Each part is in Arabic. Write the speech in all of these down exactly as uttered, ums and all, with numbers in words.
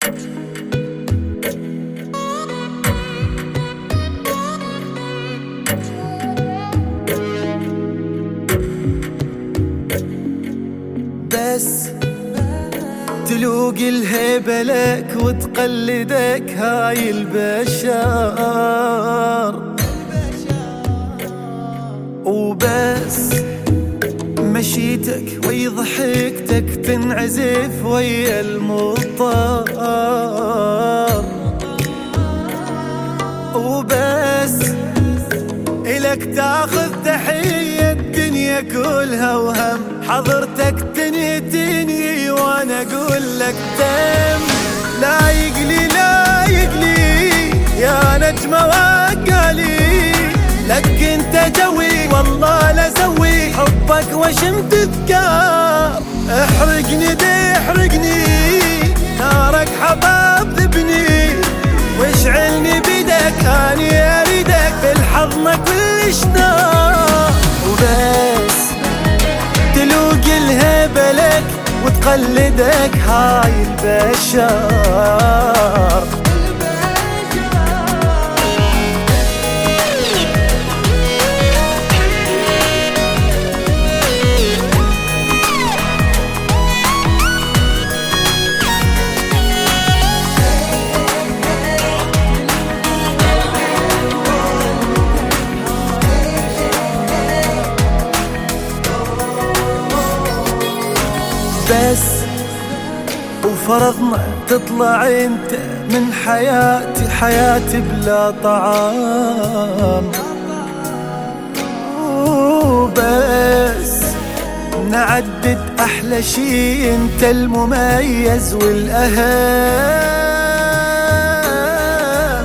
بس تلوقي الهيبة لك وتقلدك هاي البشر، وبس مشيتك وي ضحكتك تنعزف ويا المطر، وبس إلك تاخذ تحية الدنيا كلها وهم حضرتك تنهتني وانا اقول لك تم. لايق لي لايق لي يا نجمة وقالي لك انت جوي والله لزوي حبك وشم تذكار. احرقني دي احرقني نارك حباب ذبني واشعلني بيدك اني اريدك في الحضنة كلش نار، وبس تلوقي الهيبة لك وتقلدك هاي البشر. بس وفرضنا تطلع انت من حياتي حياتي بلا طعام، وبس نعدد احلى شي انت المميز والاهم،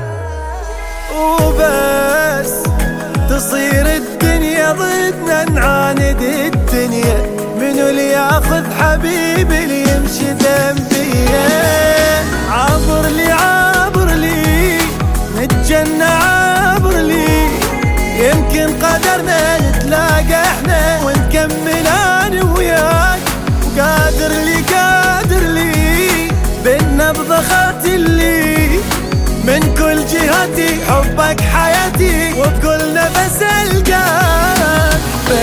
وبس تصير الدنيا ضدنا نعاند الدنيا منو اللي ياخذ حبيبي اللي يمشي ذنبي. عابر لي عابر لي نتجنى عابر لي يمكن قدرنا نتلاقى احنا ونكمل انا وياك، وقادر لي قادر لي بالنبضة خاتلي من كل جهاتي حبك حياتي وبكل نفس القاك.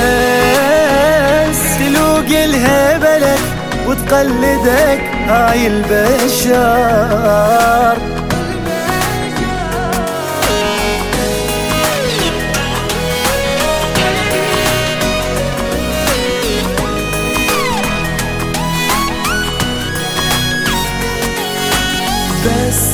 بس تلوقي الهيبة لك وتقلدك هاي البشر. بس